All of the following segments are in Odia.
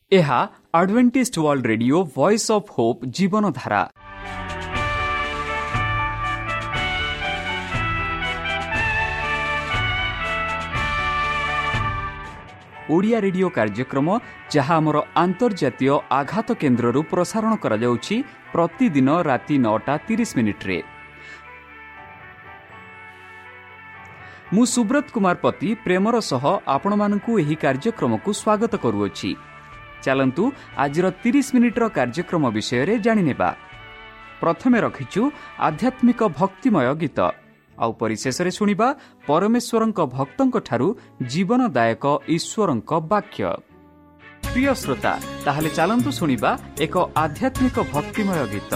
ଏହା Adventist World Radio Voice of Hope ଜୀବନ ଧାରା। ଓଡ଼ିଆ ରେଡିଓ କାର୍ଯ୍ୟକ୍ରମ ଯାହା ଆମର ଆନ୍ତର୍ଜାତୀୟ ଆଘାତ କେନ୍ଦ୍ରରୁ ପ୍ରସାରଣ କରାଯାଉଛି ପ୍ରତିଦିନ ରାତି 9:30 ମୁଁ ସୁବ୍ରତ କୁମାର ପତି ପ୍ରେମର ସହ ଆପଣମାନଙ୍କୁ ଏହି କାର୍ଯ୍ୟକ୍ରମକୁ ସ୍ୱାଗତ କରୁଅଛି। ଚାଲନ୍ତୁ ଆଜିର 30 ମିନିଟ୍ର କାର୍ଯ୍ୟକ୍ରମ ବିଷୟରେ ଜାଣିନେବା। ପ୍ରଥମେ ରଖିଛୁ ଆଧ୍ୟାତ୍ମିକ ଭକ୍ତିମୟ ଗୀତ, ଆଉ ପରିଶେଷରେ ଶୁଣିବା ପରମେଶ୍ୱରଙ୍କ ଭକ୍ତଙ୍କଠାରୁ ଜୀବନଦାୟକ ଈଶ୍ୱରଙ୍କ ବାକ୍ୟ। ପ୍ରିୟ ଶ୍ରୋତା, ତାହେଲେ ଚାଲନ୍ତୁ ଶୁଣିବା ଏକ ଆଧ୍ୟାତ୍ମିକ ଭକ୍ତିମୟ ଗୀତ।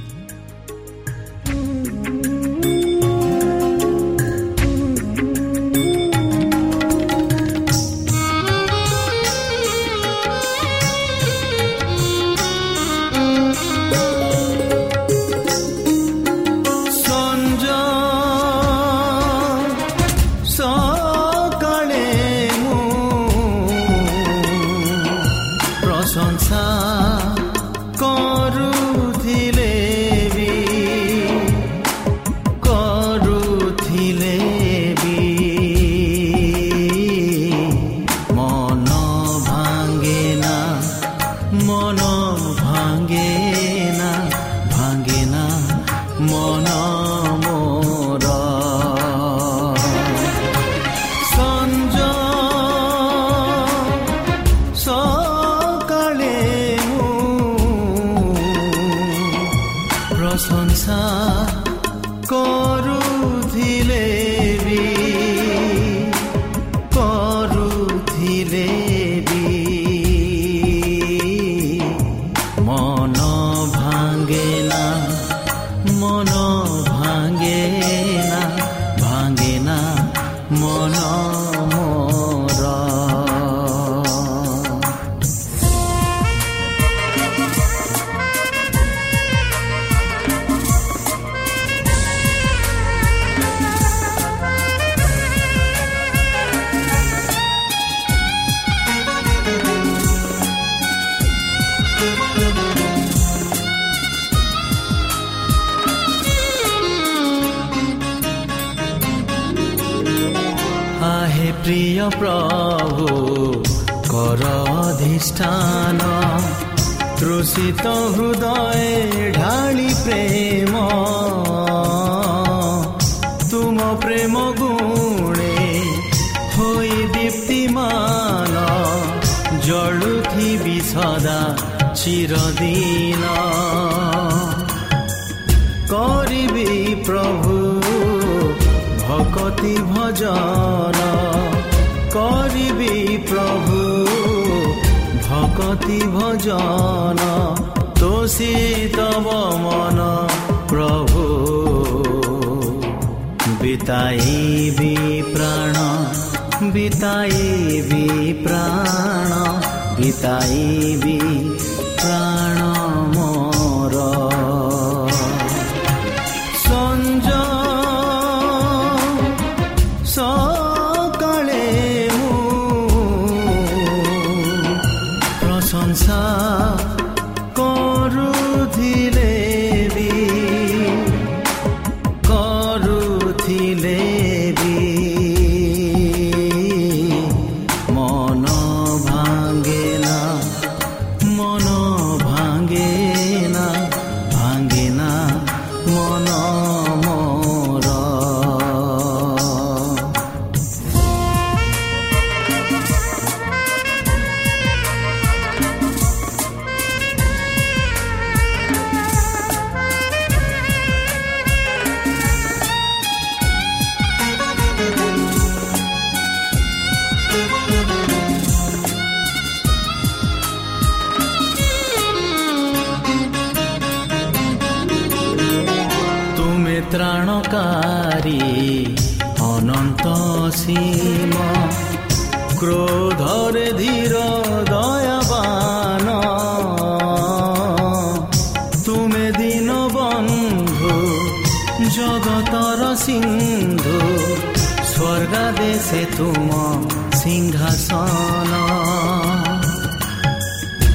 প্রিয় প্রভু কর অধিষ্ঠান, তৃষিত হৃদয়ে ঢালি প্রেম, তুম প্রেম গুণে হই দীপ্তিমান, জলুথিবি সদা চিরদিন। করিবি প্রভু ভকতি ভজন, করিবি প্রভু ভকতি ভজন, তোষি তব মন প্রভু, বিতাইবি প্রাণ, বিতাইবি প্রাণ, বিতাইবি প্রাণ মোর। সকালে প্রশংসা করুথিলে বি, করুথিলে বি, মন ভাঙ্গে না, মন ভাঙ্গে না, ভাঙ্গে না মন মোর। ত্রাণকারী অনন্ত সীম, ক্রোধরে ধীর দয়াবান, তুমে দীন বন্ধু জগতর সিন্ধু, স্বর্গাদেশে তুম সিংহাসন।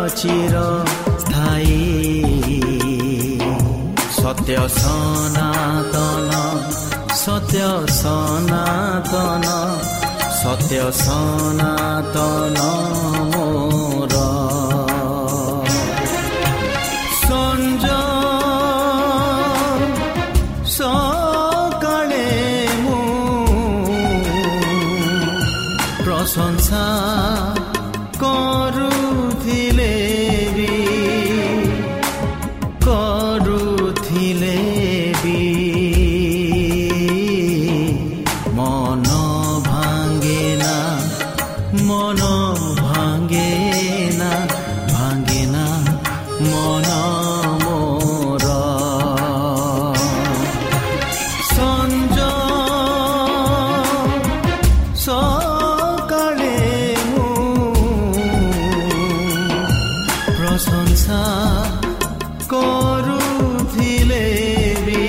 ଚିର ସ୍ଥାୟୀ ସତ୍ୟ ସନାତନ ସତ୍ୟ ସନାତନ ସତ୍ୟ ସନାତନ ମୋର ସଞ୍ଜ ସକାଳେ ମୁଁ ପ୍ରଶଂସା କରୁଥିଲେ ବି ମନ ଭାଙ୍ଗେ ନା ମନ ଭାଙ୍ଗେ ନା ଭାଙ୍ଗେ ନା ମନ ମୋର ସଞ୍ଜ ସକାଳେ ମୁଁ ପ୍ରଶଂସା କରୁଥିଲେ ବି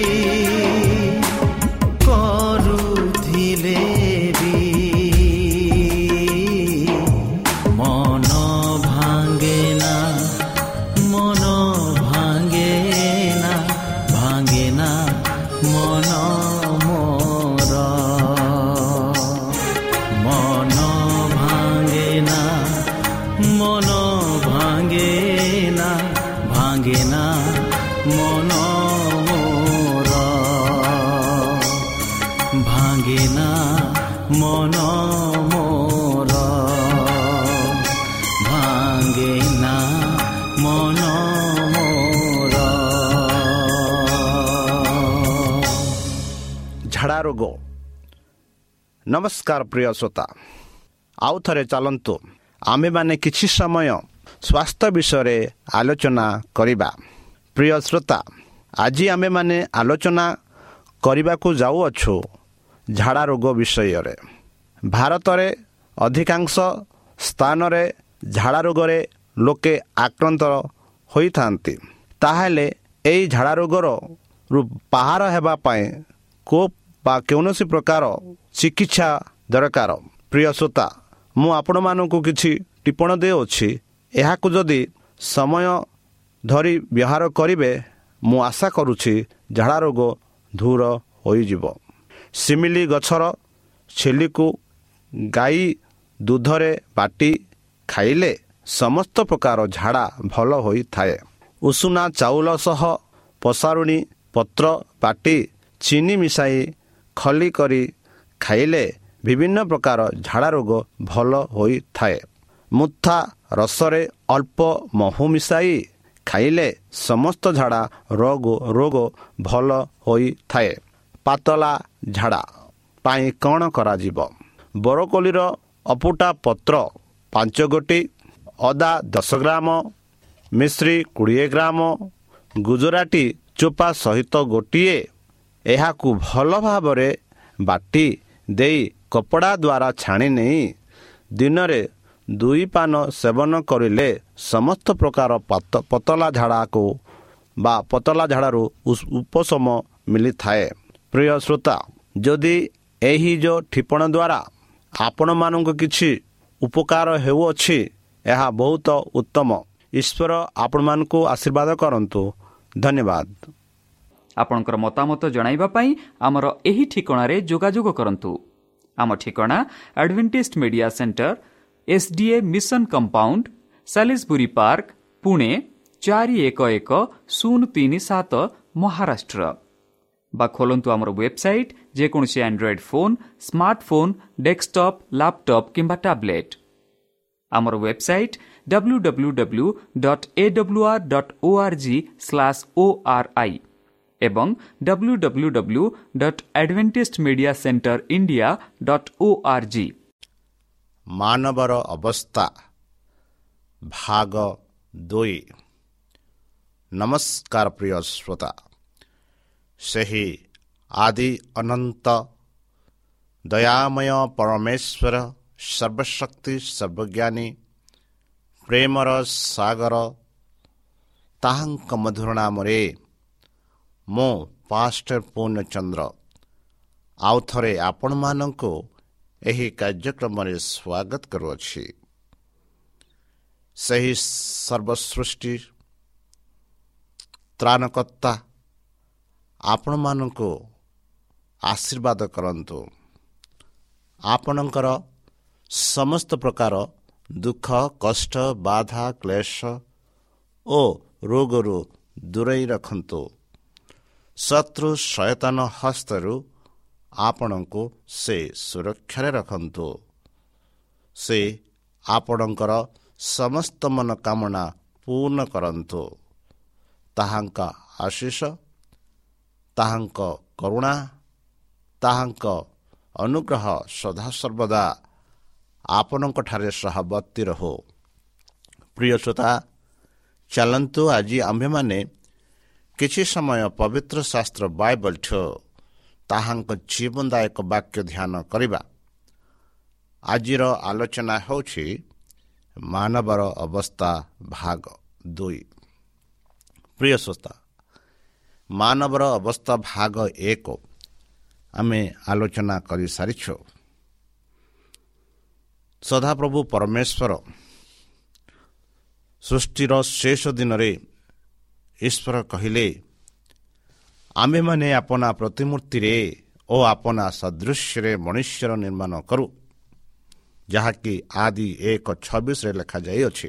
ମନ ଭାଙ୍ଗେ ନା ମନ ଭାଙ୍ଗେ ନା ଭାଙ୍ଗେ ନା ମନ ମୋର ମନ ଭାଙ୍ଗେ ନା ମନ ଭାଙ୍ଗେ ନା ଭାଙ୍ଗେ ନା ମନ ମୋର ଭାଙ୍ଗେ ନା ମନ ମୋର ଭାଙ୍ଗେ ନା ମନ ମୋର। ଝାଡ଼ା ରୋଗ। ନମସ୍କାର ପ୍ରିୟ ଶ୍ରୋତା, ଆଉ ଥରେ ଚାଲନ୍ତୁ ଆମ୍ଭେମାନେ କିଛି ସମୟ ସ୍ୱାସ୍ଥ୍ୟ ବିଷୟରେ ଆଲୋଚନା କରିବା। ପ୍ରିୟ ଶ୍ରୋତା, ଆଜି ଆମ୍ଭେମାନେ ଆଲୋଚନା କରିବାକୁ ଯାଉଅଛୁ ଝାଡ଼ା ରୋଗ ବିଷୟରେ। ଭାରତରେ ଅଧିକାଂଶ ସ୍ଥାନରେ ଝାଡ଼ା ରୋଗରେ ଲୋକେ ଆକ୍ରାନ୍ତ ହୋଇଥାନ୍ତି। ତାହେଲେ ଏହି ଝାଡ଼ା ରୋଗରୁ ବାହାର ହେବା ପାଇଁ କୌଣସି ପ୍ରକାର ଚିକିତ୍ସା ଦରକାର। ପ୍ରିୟ ଶ୍ରୋତା, ମୁଁ ଆପଣମାନଙ୍କୁ କିଛି ଟିପ୍ପଣୀ ଦେଉଅଛି। ଏହାକୁ ଯଦି ସମୟ ଧରି ବ୍ୟବହାର କରିବେ, ମୁଁ ଆଶା କରୁଛି ଝାଡ଼ା ରୋଗ ଦୂର ହୋଇଯିବ। ଶିମିଳି ଗଛର ଛେଲିକୁ ଗାଈ ଦୁଧରେ ବାଟି ଖାଇଲେ ସମସ୍ତ ପ୍ରକାର ଝାଡ଼ା ଭଲ ହୋଇଥାଏ। ଉଷୁନା ଚାଉଳ ସହ ପସାରୁଣୀ ପତ୍ର ବାଟି ଚିନି ମିଶାଇ ଖଲି କରି ଖାଇଲେ ବିଭିନ୍ନ ପ୍ରକାର ଝାଡ଼ା ରୋଗ ଭଲ ହୋଇଥାଏ। ମୁଥା ରସରେ ଅଳ୍ପ ମହୁ ମିଶାଇ ଖାଇଲେ ସମସ୍ତ ଝାଡ଼ା ରୋଗ ଭଲ ହୋଇଥାଏ। ପାତଳା ଝାଡ଼ା ପାଇଁ କ'ଣ କରାଯିବ? ବରକୋଳିର ଅପୁଟା ପତ୍ର 5 ଗୋଟି, ଅଦା 10 ଗ୍ରାମ, ମିଶ୍ରି 20 ଗ୍ରାମ, ଗୁଜରାଟି ଚୋପା ସହିତ ଗୋଟିଏ। ଏହାକୁ ଭଲ ଭାବରେ ବାଟି ଦେଇ କପଡ଼ା ଦ୍ୱାରା ଛାଣି ନେଇ ଦିନରେ 2 ପାନ ସେବନ କରିଲେ ସମସ୍ତ ପ୍ରକାର ପତଳା ଝାଡ଼ାକୁ ବା ପତଳା ଝାଡ଼ାରୁ ଉପଶମ ମିଳିଥାଏ। ପ୍ରିୟ ଶ୍ରୋତା, ଯଦି ଏହି ଯେଉଁ ଠିପଣା ଦ୍ୱାରା ଆପଣମାନଙ୍କୁ କିଛି ଉପକାର ହେଉଅଛି, ଏହା ବହୁତ ଉତ୍ତମ। ଈଶ୍ୱର ଆପଣମାନଙ୍କୁ ଆଶୀର୍ବାଦ କରନ୍ତୁ। ଧନ୍ୟବାଦ। ଆପଣଙ୍କର ମତାମତ ଜଣାଇବା ପାଇଁ ଆମର ଏହି ଠିକଣାରେ ଯୋଗାଯୋଗ କରନ୍ତୁ। ଆମ ଠିକଣା Adventist media centre, SDA mission compound, Salisbury park, Pune 411037, Maharashtra. ବା ଖୋଲନ୍ତୁ ଆମର ୱେବସାଇଟ୍, ଯେକୌଣସି android phone, smartphone, desktop, laptop କିମ୍ବା ଟ୍ୟାବ୍ଲେଟ୍। ଆମର ୱେବସାଇଟ୍ www.awr.org/ori ଏବଂ www.adventistmediacenterindia.org। ମାନବର ଅବସ୍ଥା ଭାଗ 2। ନମସ୍କାର ପ୍ରିୟ ଶ୍ରୋତା, ସେହି ଆଦି ଅନନ୍ତ ଦୟାମୟ ପରମେଶ୍ୱର ସର୍ବଶକ୍ତି ସର୍ବଜ୍ଞାନୀ ପ୍ରେମର ସାଗର, ତାହାଙ୍କ ମଧୁର ନାମରେ ମୁଁ ପାଷ୍ଟର ପୂର୍ଣ୍ଣଚନ୍ଦ୍ର ଆଉ ଥରେ ଆପଣମାନଙ୍କୁ ଏହି କାର୍ଯ୍ୟକ୍ରମରେ ସ୍ୱାଗତ କରୁଅଛି। ସେହି ସର୍ବସୃଷ୍ଟି ତ୍ରାଣକର୍ତ୍ତା ଆପଣମାନଙ୍କୁ ଆଶୀର୍ବାଦ କରନ୍ତୁ। ଆପଣଙ୍କର ସମସ୍ତ ପ୍ରକାର ଦୁଃଖ, କଷ୍ଟ, ବାଧା, କ୍ଲେଶ ଓ ରୋଗରୁ ଦୂରେଇ ରଖନ୍ତୁ। ଶତ୍ରୁ ଶୟତାନ ହସ୍ତରୁ ଆପଣଙ୍କୁ ସେ ସୁରକ୍ଷାରେ ରଖନ୍ତୁ। ସେ ଆପଣଙ୍କର ସମସ୍ତ ମନୋକାମନା ପୂର୍ଣ୍ଣ କରନ୍ତୁ। ତାହାଙ୍କ ଆଶୀଷ, ତାହାଙ୍କ କରୁଣା, ତାହାଙ୍କ ଅନୁଗ୍ରହ ସଦାସର୍ବଦା ଆପଣଙ୍କଠାରେ ସହବର୍ତ୍ତୀ ରହୁ। ପ୍ରିୟ ଶ୍ରୋତା, ଚାଲନ୍ତୁ ଆଜି ଆମ୍ଭେମାନେ କିଛି ସମୟ ପବିତ୍ର ଶାସ୍ତ୍ର ବାଇବଲଠୁ ତାହାଙ୍କ ଜୀବନଦାୟକ ବାକ୍ୟ ଧ୍ୟାନ କରିବା। ଆଜିର ଆଲୋଚନା ହେଉଛି ମାନବର ଅବସ୍ଥା ଭାଗ 2। ପ୍ରିୟ ଶ୍ରୋତା, ମାନବର ଅବସ୍ଥା ଭାଗ 1 ଆମେ ଆଲୋଚନା କରିସାରିଛୁ। ସଦାପ୍ରଭୁ ପରମେଶ୍ୱର ସୃଷ୍ଟିର ଶେଷ ଦିନରେ ଈଶ୍ୱର କହିଲେ, ଆମ୍ଭେମାନେ ଆପଣା ପ୍ରତିମୂର୍ତ୍ତିରେ ଓ ଆପଣା ସଦୃଶ୍ୟରେ ମନୁଷ୍ୟର ନିର୍ମାଣ କରୁ, ଯାହାକି ଆଦି 1:26 ଲେଖାଯାଇଅଛି।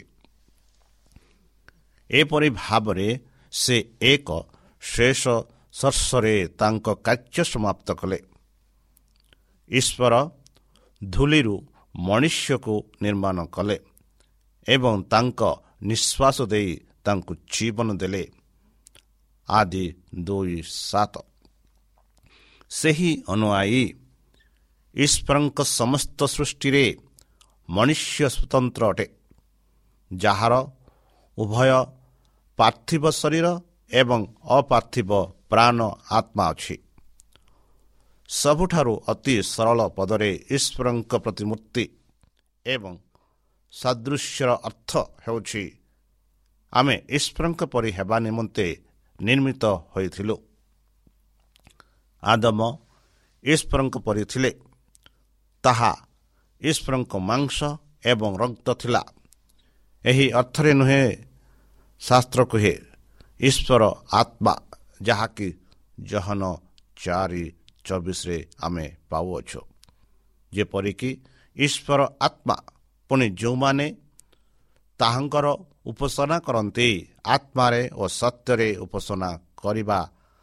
ଏପରି ଭାବରେ ସେ ଏକ ଶେଷ ସ୍ପର୍ଶରେ ତାଙ୍କ କାର୍ଯ୍ୟ ସମାପ୍ତ କଲେ। ଈଶ୍ୱର ଧୂଳିରୁ ମନୁଷ୍ୟକୁ ନିର୍ମାଣ କଲେ ଏବଂ ତାଙ୍କ ନିଶ୍ୱାସ ଦେଇ ତାଙ୍କୁ ଜୀବନ ଦେଲେ। ଆଦି 2:7। ସେହି ଅନୁଯାୟୀ ଈଶ୍ୱରଙ୍କ ସମସ୍ତ ସୃଷ୍ଟିରେ ମନୁଷ୍ୟ ସ୍ୱତନ୍ତ୍ର ଅଟେ, ଯାହାର ଉଭୟ ପାର୍ଥିବ ଶରୀର ଏବଂ ଅପାର୍ଥିବ ପ୍ରାଣ ଆତ୍ମା ଅଛି। ସବୁଠାରୁ ଅତି ସରଳ ପଦରେ ଈଶ୍ୱରଙ୍କ ପ୍ରତିମୂର୍ତ୍ତି ଏବଂ ସାଦୃଶ୍ୟର ଅର୍ଥ ହେଉଛି ଆମେ ଈଶ୍ୱରଙ୍କ ପରି ହେବା ନିମନ୍ତେ ନିର୍ମିତ ହୋଇଥିଲୁ। ଆଦମ ଈଶ୍ୱରଙ୍କ ପରି ଥିଲେ। ତାହା ଈଶ୍ୱରଙ୍କ ମାଂସ ଏବଂ ରକ୍ତ ଥିଲା। ଏହି ଅର୍ଥରେ ନୁହେଁ, ଶାସ୍ତ୍ର କୁହେ ଈଶ୍ୱର ଆତ୍ମା, ଯାହାକି ଜହନ 4:24 ଆମେ ପାଉଅଛୁ। ଯେପରିକି ଈଶ୍ୱର ଆତ୍ମା, ପୁଣି ଯେଉଁମାନେ ତାହାଙ୍କର ଉପାସନା କରନ୍ତି ଆତ୍ମାରେ ଓ ସତ୍ୟରେ ଉପାସନା କରିବା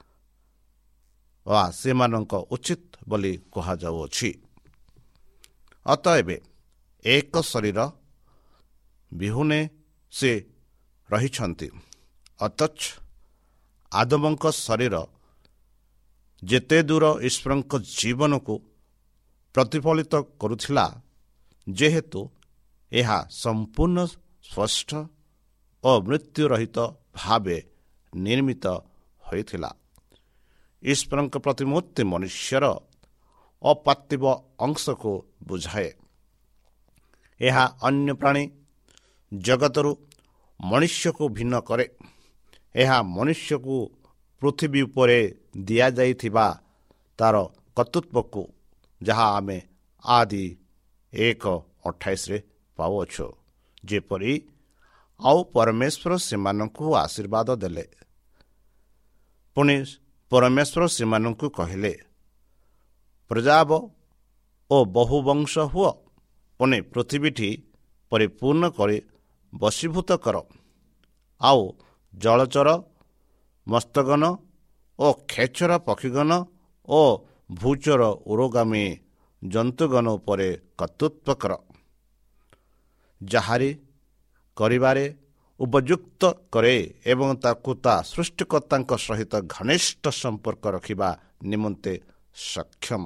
ବା ସେମାନଙ୍କ ଉଚିତ ବୋଲି କୁହାଯାଉଅଛି। ଅତଏବ ଏକ ଶରୀର ବିହୁନେ ସେ ରହିଛନ୍ତି, ଅଥଚ ଆଦମଙ୍କ ଶରୀର ଯେତେ ଦୂର ଈଶ୍ୱରଙ୍କ ଜୀବନକୁ ପ୍ରତିଫଳିତ କରୁଥିଲା, ଯେହେତୁ ଏହା ସମ୍ପୂର୍ଣ୍ଣ ସ୍ପଷ୍ଟ ଓ ମୃତ୍ୟୁରହିତ ଭାବେ ନିର୍ମିତ ହୋଇଥିଲା। ଈଶ୍ୱରଙ୍କ ପ୍ରତିମୂର୍ତ୍ତି ମନୁଷ୍ୟର ଅପାର୍ଥିବ ଅଂଶକୁ ବୁଝାଏ। ଏହା ଅନ୍ୟ ପ୍ରାଣୀ ଜଗତରୁ ମନୁଷ୍ୟକୁ ଭିନ୍ନ କରେ। ଏହା ମନୁଷ୍ୟକୁ ପୃଥିବୀ ଉପରେ ଦିଆଯାଇଥିବା ତାର କର୍ତ୍ତୃତ୍ୱକୁ, ଯାହା ଆମେ ଆଦି 1:28 ପାଉଅଛୁ। ଯେପରି ଆଉ ପରମେଶ୍ୱର ସେମାନଙ୍କୁ ଆଶୀର୍ବାଦ ଦେଲେ। ପୁଣି ପରମେଶ୍ୱର ସେମାନଙ୍କୁ କହିଲେ, ପ୍ରଜାବ ଓ ବହୁବଂଶ ହୁଅ, ପୁଣି ପୃଥିବୀଟି ପରିପୂର୍ଣ୍ଣ କରି ବଶୀଭୂତ କର, ଆଉ ଜଳଚର, ମସ୍ତଗଣ ଓ ଖେଚର ପକ୍ଷୀଗଣ ଓ ଭୂଚର ଉରୋଗାମୀ ଜନ୍ତୁଗଣ ଉପରେ କର୍ତ୍ତୃତ୍ୱ କର। ଯାହାରି କରିବାରେ ଉପଯୁକ୍ତ କରେ ଏବଂ ତାକୁ ତା ସୃଷ୍ଟିକର୍ତ୍ତାଙ୍କ ସହିତ ଘନିଷ୍ଠ ସମ୍ପର୍କ ରଖିବା ନିମନ୍ତେ ସକ୍ଷମ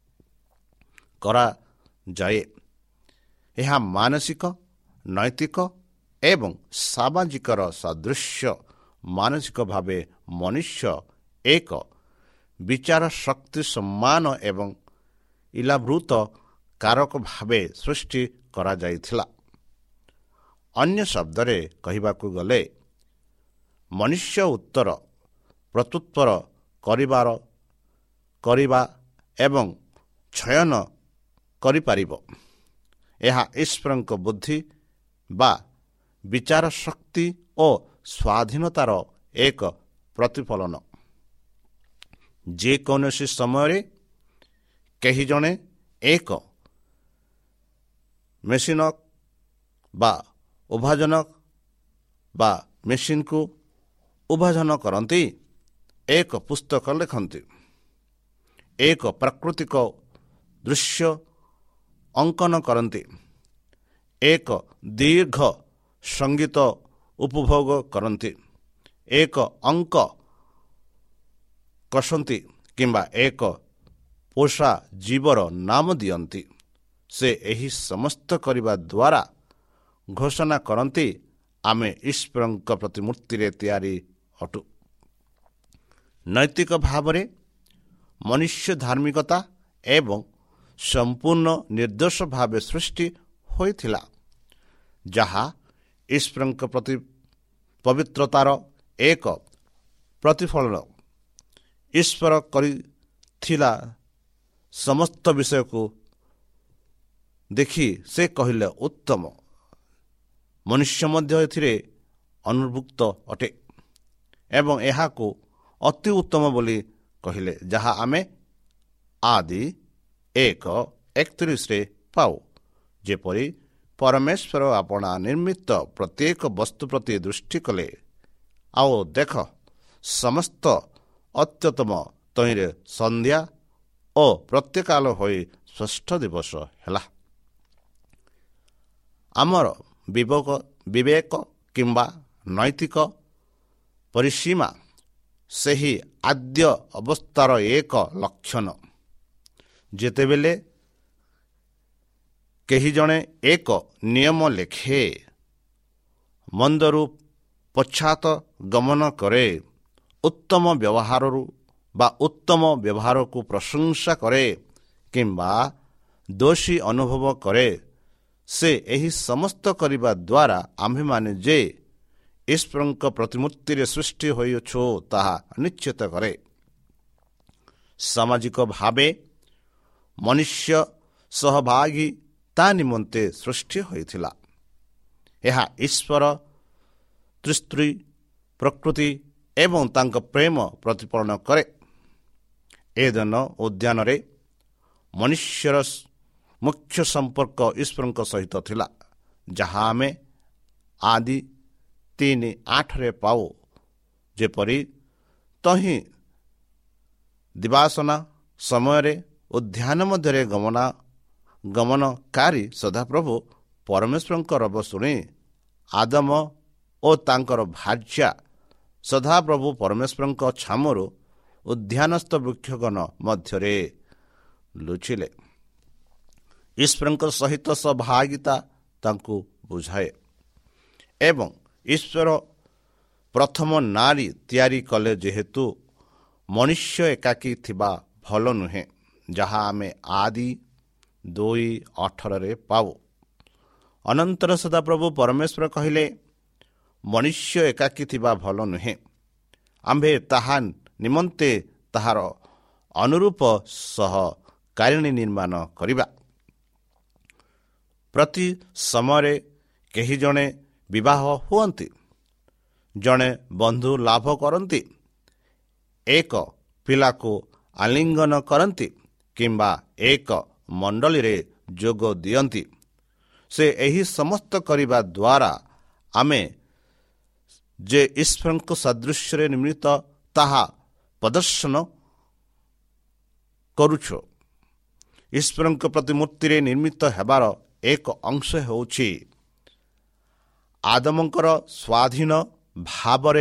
କରାଯାଏ। ଏହା ମାନସିକ, ନୈତିକ ଏବଂ ସାମାଜିକର ସଦୃଶ୍ୟ ମାନସିକ ଭାବେ ମନୁଷ୍ୟ ଏକ ବିଚାର ଶକ୍ତି ସମ୍ମାନ ଏବଂ ଇଲାବୃତ କାରକ ଭାବେ ସୃଷ୍ଟି କରାଯାଇଥିଲା। ଅନ୍ୟ ଶବ୍ଦରେ କହିବାକୁ ଗଲେ, ମନୁଷ୍ୟ ଉତ୍ତର ପ୍ରତ୍ୟୁତ୍ତର କରିବା ଏବଂ ଚୟନ କରିପାରିବ। ଏହା ଈଶ୍ୱରଙ୍କ ବୁଦ୍ଧି ବା ବିଚାର ଶକ୍ତି ଓ ସ୍ୱାଧୀନତାର ଏକ ପ୍ରତିଫଳନ। ଯେକୌଣସି ସମୟରେ କେହି ଜଣେ ଏକ ମେସିନ ବା ଉଭାଜନ ବା ମେସିନକୁ ଉଭାଜନ କରନ୍ତି, ଏକ ପୁସ୍ତକ ଲେଖନ୍ତି, ଏକ ପ୍ରାକୃତିକ ଦୃଶ୍ୟ ଅଙ୍କନ କରନ୍ତି, ଏକ ଦୀର୍ଘ ସଙ୍ଗୀତ ଉପଭୋଗ କରନ୍ତି, ଏକ ଅଙ୍କ କଷନ୍ତି କିମ୍ବା ଏକ ପୋଷା ଜୀବର ନାମ ଦିଅନ୍ତି, ସେ ଏହି ସମସ୍ତ କରିବା ଦ୍ୱାରା ଘୋଷଣା କରନ୍ତି ଆମେ ଈଶ୍ୱରଙ୍କ ପ୍ରତିମୂର୍ତ୍ତିରେ ତିଆରି ଅଟୁ। ନୈତିକ ଭାବରେ ମନୁଷ୍ୟ ଧାର୍ମିକତା ଏବଂ ସମ୍ପୂର୍ଣ୍ଣ ନିର୍ଦ୍ଦୋଷ ଭାବେ ସୃଷ୍ଟି ହୋଇଥିଲା, ଯାହା ଈଶ୍ୱରଙ୍କ ପ୍ରତି ପବିତ୍ରତାର ଏକ ପ୍ରତିଫଳନ। ଈଶ୍ୱର କରିଥିଲା ସମସ୍ତ ବିଷୟକୁ ଦେଖି ସେ କହିଲେ ଉତ୍ତମ। ମନୁଷ୍ୟ ମଧ୍ୟ ଏଥିରେ ଅନ୍ତର୍ଭୁକ୍ତ ଅଟେ ଏବଂ ଏହାକୁ ଅତି ଉତ୍ତମ ବୋଲି କହିଲେ, ଯାହା ଆମେ ଆଦି 1:31 ପାଉ। ଯେପରି ପରମେଶ୍ୱର ଆପଣା ନିର୍ମିତ ପ୍ରତ୍ୟେକ ବସ୍ତୁ ପ୍ରତି ଦୃଷ୍ଟି କଲେ, ଆଉ ଦେଖ ସମସ୍ତ ଅତ୍ୟୁତ୍ତମ ତହିଁରେ ସନ୍ଧ୍ୟା ଓ ପ୍ରତ୍ୟେକାଳ ହୋଇ ଷଷ୍ଠ ଦିବସ ହେଲା। ଆମର ବିବେକ କିମ୍ବା ନୈତିକ ପରିସୀମା ସେହି ଆଦ୍ୟ ଅବସ୍ଥାର ଏକ ଲକ୍ଷଣ। ଯେତେବେଳେ କେହି ଜଣେ ଏକ ନିୟମ ଲେଖେ, ମନ୍ଦରୁ ପଶ୍ଚାତ ଗମନ କରେ, ଉତ୍ତମ ବ୍ୟବହାରରୁ ବା ଉତ୍ତମ ବ୍ୟବହାରକୁ ପ୍ରଶଂସା କରେ କିମ୍ବା ଦୋଷୀ ଅନୁଭବ କରେ, ସେ ଏହି ସମସ୍ତ କରିବା ଦ୍ୱାରା ଆମ୍ଭେମାନେ ଯେ ଈଶ୍ୱରଙ୍କ ପ୍ରତିମୂର୍ତ୍ତିରେ ସୃଷ୍ଟି ହୋଇଅଛୁ ତାହା ନିଶ୍ଚିତ କରେ। ସାମାଜିକ ଭାବେ ମନୁଷ୍ୟ ସହଭାଗୀ ତା ନିମନ୍ତେ ସୃଷ୍ଟି ହୋଇଥିଲା। ଏହା ଈଶ୍ୱର ତ୍ରିସ୍ତ୍ରୀ ପ୍ରକୃତି ଏବଂ ତାଙ୍କ ପ୍ରେମ ପ୍ରତିଫଳନ କରେ। ଏଦେନ ଉଦ୍ୟାନରେ ମନୁଷ୍ୟର ମୁଖ୍ୟ ସମ୍ପର୍କ ଈଶ୍ୱରଙ୍କ ସହିତ ଥିଲା, ଯାହା ଆମେ ଆଦି 3:8 ପାଉ। ଯେପରି ତହିଁ ଦିବାସନା ସମୟରେ ଉଦ୍ୟାନ ମଧ୍ୟରେ ଗମନକାରୀ ସଦାପ୍ରଭୁ ପରମେଶ୍ୱରଙ୍କ ରବ ଶୁଣି ଆଦମ ଓ ତାଙ୍କର ଭାର୍ଯ୍ୟା ସଦାପ୍ରଭୁ ପରମେଶ୍ୱରଙ୍କ ଛାମରୁ ଉଦ୍ୟାନସ୍ଥ ବୃକ୍ଷଗଣ ମଧ୍ୟରେ ଲୁଚିଲେ। ଈଶ୍ୱରଙ୍କ ସହିତ ସହଭାଗିତା ତାଙ୍କୁ ବୁଝାଏ ଏବଂ ଈଶ୍ୱର ପ୍ରଥମ ନାରୀ ତିଆରି କଲେ, ଯେହେତୁ ମନୁଷ୍ୟ ଏକାକୀ ଥିବା ଭଲ ନୁହେଁ, ଯାହା ଆମେ ଆଦି 2:18 ପାଉ। ଅନନ୍ତର ସଦାପ୍ରଭୁ ପରମେଶ୍ୱର କହିଲେ, ମନୁଷ୍ୟ ଏକାକୀ ଥିବା ଭଲ ନୁହେଁ, ଆମ୍ଭେ ତାହା ନିମନ୍ତେ ତାହାର ଅନୁରୂପ ସହକାରିଣୀ ନିର୍ମାଣ କରିବା। ପ୍ରତି ସମୟରେ କେହି ଜଣେ ବିବାହ ହୁଅନ୍ତି, ଜଣେ ବନ୍ଧୁ ଲାଭ କରନ୍ତି, ଏକ ପିଲାକୁ ଆଲିଙ୍ଗନ କରନ୍ତି କିମ୍ବା ଏକ ମଣ୍ଡଳୀରେ ଯୋଗ ଦିଅନ୍ତି। ସେ ଏହି ସମସ୍ତ କରିବା ଦ୍ୱାରା ଆମେ ଯେ ଈଶ୍ୱରଙ୍କ ସଦୃଶ୍ୟରେ ନିର୍ମିତ ତାହା ପ୍ରଦର୍ଶନ କରୁଛୁ। ଈଶ୍ୱରଙ୍କ ପ୍ରତିମୂର୍ତ୍ତିରେ ନିର୍ମିତ ହେବାର ଏକ ଅଂଶ ହେଉଛି ଆଦମଙ୍କର ସ୍ୱାଧୀନ ଭାବରେ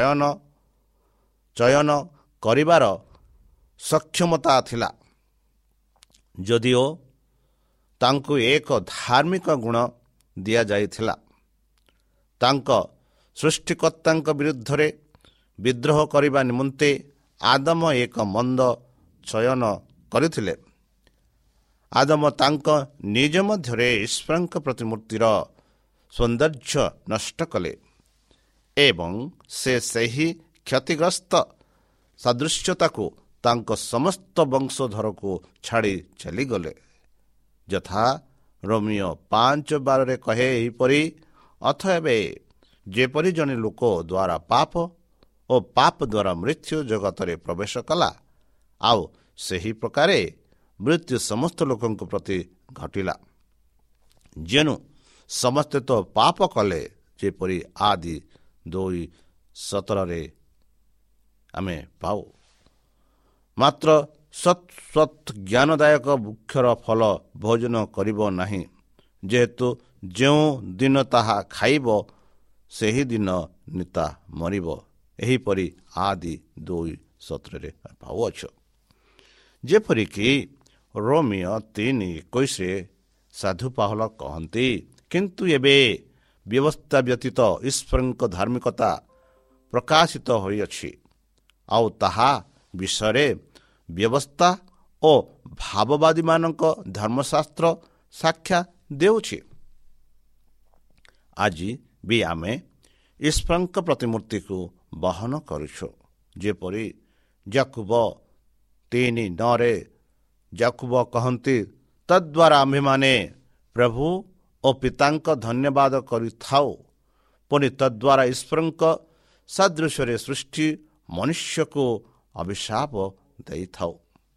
ଚୟନ କରିବାର ସକ୍ଷମତା ଥିଲା। ଯଦିଓ ତାଙ୍କୁ ଏକ ଧାର୍ମିକ ଗୁଣ ଦିଆଯାଇଥିଲା, ତାଙ୍କ ସୃଷ୍ଟିକର୍ତ୍ତାଙ୍କ ବିରୁଦ୍ଧରେ ବିଦ୍ରୋହ କରିବା ନିମନ୍ତେ ଆଦମ ଏକ ମନ୍ଦ ଚୟନ କରିଥିଲେ। ଆଦମ ତାଙ୍କ ନିଜ ମଧ୍ୟରେ ଈଶ୍ୱରଙ୍କ ପ୍ରତିମୂର୍ତ୍ତିର ସୌନ୍ଦର୍ଯ୍ୟ ନଷ୍ଟ କଲେ ଏବଂ ସେ ସେହି କ୍ଷତିଗ୍ରସ୍ତ ସଦୃଶ୍ୟତାକୁ ତାଙ୍କ ସମସ୍ତ ବଂଶଧରକୁ ଛାଡ଼ି ଚାଲିଗଲେ। ଯଥା ରୋମିଓ 5:12 କହେ, ଏହିପରି ଅତଏବ ଯେପରି ଜଣେ ଲୋକ ଦ୍ୱାରା ପାପ ଓ ପାପ ଦ୍ୱାରା ମୃତ୍ୟୁ ଜଗତରେ ପ୍ରବେଶ କଲା, ଆଉ ସେହି ପ୍ରକାରେ ମୃତ୍ୟୁ ସମସ୍ତ ଲୋକଙ୍କ ପ୍ରତି ଘଟିଲା, ଯେଣୁ ସମସ୍ତେ ତ ପାପ କଲେ, ଯେପରି ଆଦି 2:17 ଆମେ ପାଉ। ମାତ୍ର ସତ୍ ଜ୍ଞାନଦାୟକ ବୃକ୍ଷର ଫଳ ଭୋଜନ କରିବ ନାହିଁ, ଯେହେତୁ ଯେଉଁ ଦିନ ତାହା ଖାଇବ ସେହିଦିନ ନିତା ମରିବ। ଏହିପରି ଆଦି 2:17 ପାଉଅଛ। ଯେପରିକି ରୋମିଓ 3:21 ସାଧୁ ପାଉଲ କହନ୍ତି, କିନ୍ତୁ ଏବେ ବ୍ୟବସ୍ଥା ବ୍ୟତୀତ ଈଶ୍ୱରଙ୍କ ଧାର୍ମିକତା ପ୍ରକାଶିତ ହୋଇଅଛି, ଆଉ ତାହା ବିଷୟରେ ବ୍ୟବସ୍ଥା ଓ ଭାବବାଦୀମାନଙ୍କ ଧର୍ମଶାସ୍ତ୍ର ସାକ୍ଷ୍ୟ ଦେଉଛି। ଆଜି ବି ଆମେ ଈଶ୍ୱରଙ୍କ ପ୍ରତିମୂର୍ତ୍ତିକୁ ବହନ କରୁଛୁ, ଯେପରି ଯାକୁବ 3:9 ଯାକୁବ କହନ୍ତି, ତଦ୍ୱାରା ଆମ୍ଭେମାନେ ପ୍ରଭୁ ଓ ପିତାଙ୍କ ଧନ୍ୟବାଦ କରିଥାଉ, ପୁଣି ତଦ୍ୱାରା ଈଶ୍ୱରଙ୍କ ସଦୃଶ୍ୟରେ ସୃଷ୍ଟି ମନୁଷ୍ୟକୁ ଅଭିଶାପ ଦେଇଥାଉ।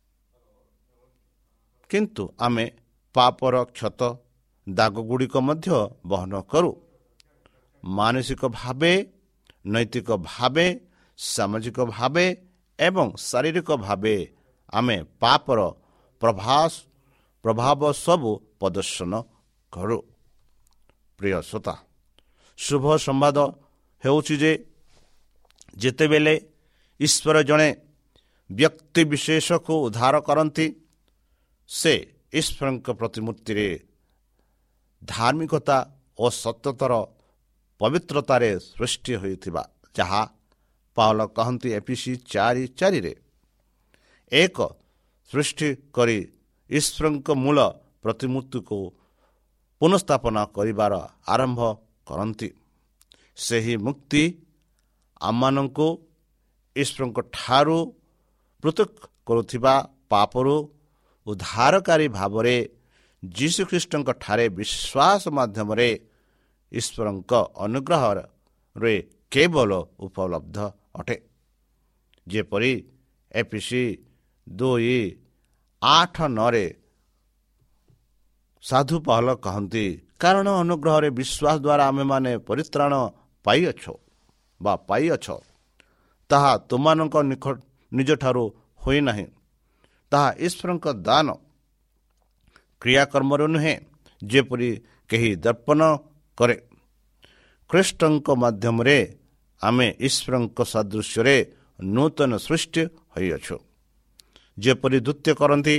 କିନ୍ତୁ ଆମେ ପାପର କ୍ଷତ ଦାଗଗୁଡ଼ିକ ମଧ୍ୟ ବହନ କରୁ। ମାନସିକ ଭାବେ, ନୈତିକ ଭାବେ, ସାମାଜିକ ଭାବେ ଏବଂ ଶାରୀରିକ ଭାବେ ଆମେ ପାପର ପ୍ରଭାବ ସବୁ ପ୍ରଦର୍ଶନ କରୁ। ପ୍ରିୟ ଶ୍ରୋତା, ଶୁଭ ସମ୍ବାଦ ହେଉଛି ଯେ ଯେତେବେଳେ ଈଶ୍ୱର ଜଣେ ବ୍ୟକ୍ତି ବିଶେଷକୁ ଉଦ୍ଧାର କରନ୍ତି, ସେ ଈଶ୍ୱରଙ୍କ ପ୍ରତିମୂର୍ତ୍ତିରେ ଧାର୍ମିକତା ଓ ସତ୍ୟତର ପବିତ୍ରତାରେ ସୃଷ୍ଟି ହୋଇଥିବା, ଯାହା ପାଉଲ କହନ୍ତି ଏଫେସୀ 4:4 ଏକ ସୃଷ୍ଟି କରି ଈଶ୍ୱରଙ୍କ ମୂଳ ପ୍ରତିମୂର୍ତ୍ତିକୁ ପୁନଃସ୍ଥାପନ କରିବାର ଆରମ୍ଭ କରନ୍ତି। ସେହି ମୁକ୍ତି ଆମମାନଙ୍କୁ ଈଶ୍ୱରଙ୍କ ଠାରୁ ପୃଥକ୍ କରୁଥିବା ପାପରୁ ଉଦ୍ଧାରକାରୀ ଭାବରେ ଯୀଶୁଖ୍ରୀଷ୍ଟଙ୍କ ଠାରେ ବିଶ୍ୱାସ ମାଧ୍ୟମରେ ଈଶ୍ୱରଙ୍କ ଅନୁଗ୍ରହରେ କେବଳ ଉପଲବ୍ଧ ଅଟେ। ଯେପରି ଏଫେସୀ 2:8-9 ସାଧୁ ପାଉଲ କହନ୍ତି, କାରଣ ଅନୁଗ୍ରହରେ ବିଶ୍ୱାସ ଦ୍ୱାରା ଆମେମାନେ ପରିତ୍ରାଣ ପାଇଅଛ, ତାହା ତୁମମାନଙ୍କ ନିଜଠାରୁ ହୋଇନାହିଁ, ତାହା ଈଶ୍ୱରଙ୍କ ଦାନ, କ୍ରିୟାକର୍ମରୁ ନୁହେଁ, ଯେପରି କେହି ଦର୍ପଣ କରେ। ଖ୍ରୀଷ୍ଟଙ୍କ ମାଧ୍ୟମରେ ଆମେ ଈଶ୍ୱରଙ୍କ ସଦୃଶ୍ୟରେ ନୂତନ ସୃଷ୍ଟି ହୋଇଅଛୁ। ଯେପରି ଦ୍ୱିତୀୟ କରନ୍ତି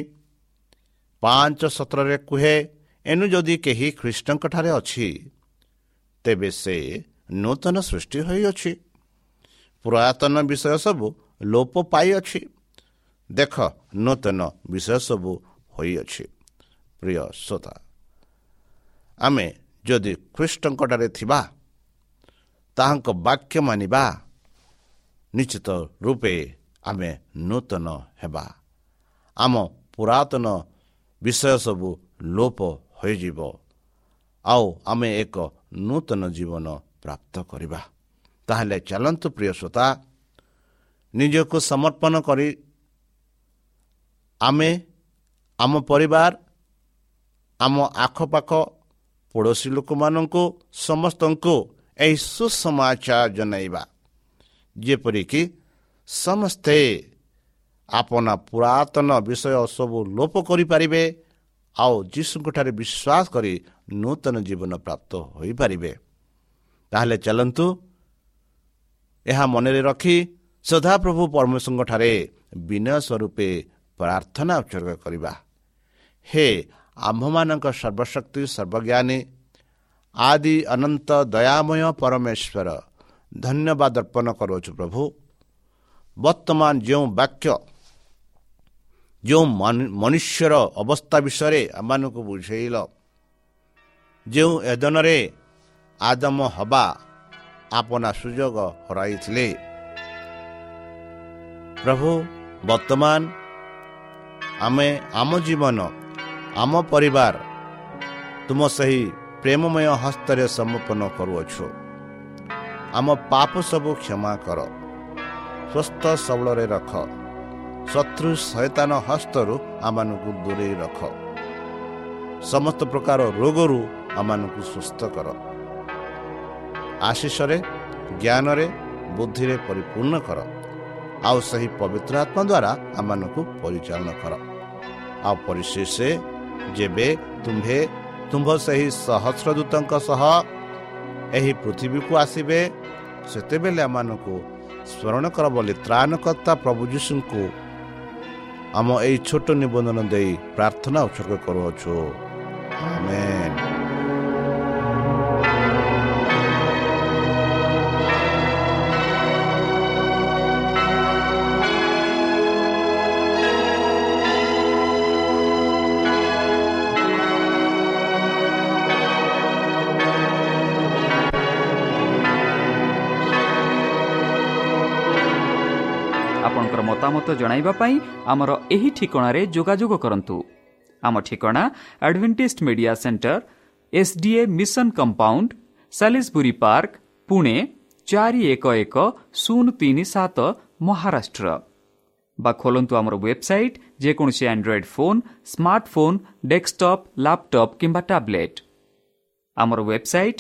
5:17 କୁହେ, ଏଣୁ ଯଦି କେହି ଖ୍ରୀଷ୍ଟଙ୍କଠାରେ ଅଛି, ତେବେ ସେ ନୂତନ ସୃଷ୍ଟି ହୋଇଅଛି, ପୁରାତନ ବିଷୟ ସବୁ ଲୋପ ପାଇଅଛି, ଦେଖ ନୂତନ ବିଷୟ ସବୁ ହୋଇଅଛି। ପ୍ରିୟ ଶ୍ରୋତା, ଆମେ ଯଦି ଖ୍ରୀଷ୍ଟଙ୍କଠାରେ ଥିବା, ତାହାଙ୍କ ବାକ୍ୟ ମାନିବା, ନିଶ୍ଚିତ ରୂପେ ଆମେ ନୂତନ ହେବା। ଆମ ପୁରାତନ ବିଷୟ ସବୁ ଲୋପ ହୋଇଯିବ, ଆଉ ଆମେ ଏକ ନୂତନ ଜୀବନ ପ୍ରାପ୍ତ କରିବା। ତାହେଲେ ଚାଲନ୍ତୁ ପ୍ରିୟ ଶ୍ରୋତା, ନିଜକୁ ସମର୍ପଣ କରି ଆମେ ଆମ ପରିବାର, ଆମ ଆଖପାଖ ପଡ଼ୋଶୀ ଲୋକମାନଙ୍କୁ ସମସ୍ତଙ୍କୁ ଏହି ସୁସମାଚାର ଜଣାଇବା, ଯେପରିକି ସମସ୍ତେ ଆପଣା ପୁରାତନ ବିଷୟ ସବୁ ଲୋପ କରିପାରିବେ, ଆଉ ଯୀଶୁଙ୍କଠାରେ ବିଶ୍ୱାସ କରି ନୂତନ ଜୀବନ ପ୍ରାପ୍ତ ହୋଇପାରିବେ। ତାହେଲେ ଚାଲନ୍ତୁ ଏହା ମନରେ ରଖି ସଦାପ୍ରଭୁ ପରମେଶ୍ୱରଙ୍କଠାରେ ବିନୟ ସ୍ୱରୂପେ ପ୍ରାର୍ଥନା ଉତ୍ସର୍ଗ କରିବା। ହେ ଆମ୍ଭମାନଙ୍କ ସର୍ବଶକ୍ତି ସର୍ବଜ୍ଞାନୀ ଆଦି ଅନନ୍ତ ଦୟାମୟ ପରମେଶ୍ୱର, ଧନ୍ୟବାଦ ଅର୍ପଣ କରୁଅଛୁ ପ୍ରଭୁ। ବର୍ତ୍ତମାନ ଯେଉଁ ବାକ୍ୟ, ଯେଉଁ ମନୁଷ୍ୟର ଅବସ୍ଥା ବିଷୟରେ ଆମମାନଙ୍କୁ ବୁଝେଇଲ, ଯେଉଁ ଏଦନରେ ଆଦମ ହବା ଆପଣା ସୁଯୋଗ ହରାଇଥିଲେ, ପ୍ରଭୁ ବର୍ତ୍ତମାନ ଆମେ ଆମ ଜୀବନ, ଆମ ପରିବାର ତୁମ ସେହି ପ୍ରେମମୟ ହସ୍ତରେ ସମର୍ପଣ କରୁଅଛୁ। ଆମ ପାପ ସବୁ କ୍ଷମା କର, ସୁସ୍ଥ ସବଳରେ ରଖ, ଶତ୍ରୁ ଶୟତାନ ହସ୍ତରୁ ଆମମାନଙ୍କୁ ଦୂରେଇ ରଖ, ସମସ୍ତ ପ୍ରକାର ରୋଗରୁ ଆମମାନଙ୍କୁ ସୁସ୍ଥ କର। ଆଶିଷରେ, ଜ୍ଞାନରେ, ବୁଦ୍ଧିରେ ପରିପୂର୍ଣ୍ଣ କର, ଆଉ ସେହି ପବିତ୍ର ଆତ୍ମା ଦ୍ୱାରା ଆମମାନଙ୍କୁ ପରିଚାଳନା କର। ଆଉ ପରିଶେଷରେ ଯେବେ ତୁମ୍ଭ ସେହି ସହସ୍ରଦୂତଙ୍କ ସହ ଏହି ପୃଥିବୀକୁ ଆସିବେ, ସେତେବେଳେ ଆମମାନଙ୍କୁ ସ୍ମରଣ କର ବୋଲି ତ୍ରାଣକର୍ତ୍ତା ପ୍ରଭୁ ଯୀଶୁଙ୍କୁ ଆମ ଏହି ଛୋଟ ନିବେଦନ ଦେଇ ପ୍ରାର୍ଥନା ଉତ୍ସର୍ଗ କରୁଅଛୁ। ଆମେନ୍। ଆପଣଙ୍କର ମତାମତ ଜଣାଇବା ପାଇଁ ଆମର ଏହି ଠିକଣାରେ ଯୋଗାଯୋଗ କରନ୍ତୁ। ଆମ ଠିକଣା Adventist media centre, SDA mission compound, Salisbury park, Pune 411037, Maharashtra. ବା ଖୋଲନ୍ତୁ ଆମର ୱେବସାଇଟ୍, ଯେକୌଣସି android phone, smartphone, desktop, laptop କିମ୍ବା ଟ୍ୟାବ୍ଲେଟ୍। ଆମର ୱେବସାଇଟ୍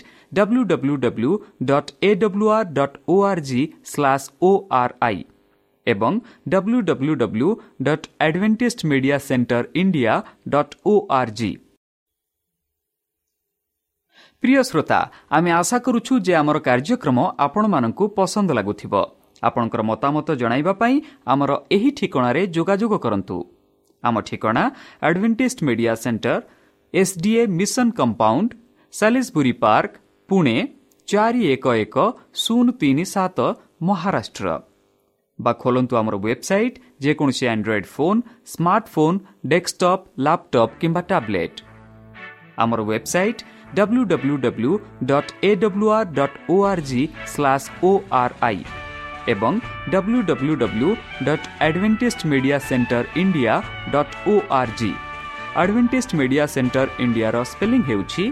www.awr.org/ori ଏବଂ www.adventistmediacenterindia.org। প্রিয় শ্রোতা, আমি আশা করুছু যে আমার কার্যক্রম আপনার পসন্দ লাগুথিব। আপনার মতামত জনাইবা পাই আমার এই ঠিকଣାরে যোগাযোগ করন্তু। আম ঠিকଣା Adventist media centre, SDA mission compound, Salisbury park, Pune 411037, Maharashtra. বা খোলন্তু আমার ওয়েবসাইট, যেকୌଣସି android phone, smartphone, desktop, laptop কিংবা ট্যাবলেট। আমার ওয়েবসাইট www.awr.org/ori এবং www.adventistmediacenterindia.org। ଆଡଭେଣ୍ଟିଷ୍ଟ ମିଡିଆ ସେଣ୍ଟର ଇଣ୍ଡିଆର ସ୍ପେଲିଂ ହେଉଛି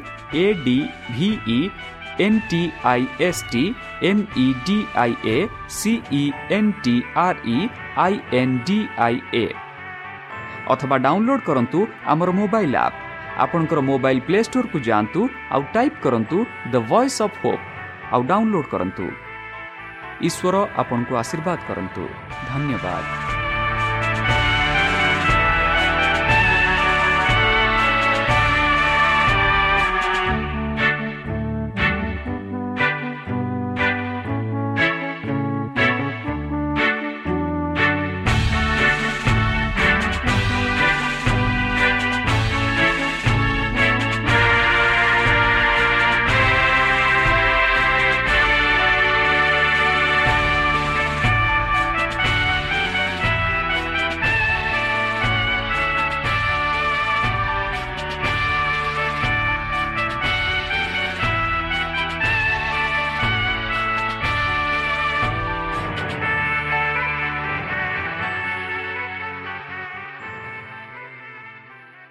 ADVENTISTMEDIACENTREINDIA। ଅଥବା ଡାଉନଲୋଡ୍ କରନ୍ତୁ ଆମର ମୋବାଇଲ୍ ଆପ୍। ଆପଣଙ୍କର ମୋବାଇଲ୍ ପ୍ଲେ ଷ୍ଟୋରକୁ ଯାଆନ୍ତୁ ଆଉ ଟାଇପ୍ କରନ୍ତୁ ଦ ଭଏସ୍ ଅଫ୍ ହୋପ୍ ଆଉ ଡାଉନଲୋଡ୍ କରନ୍ତୁ। ଈଶ୍ୱର ଆପଣଙ୍କୁ ଆଶୀର୍ବାଦ କରନ୍ତୁ। ଧନ୍ୟବାଦ।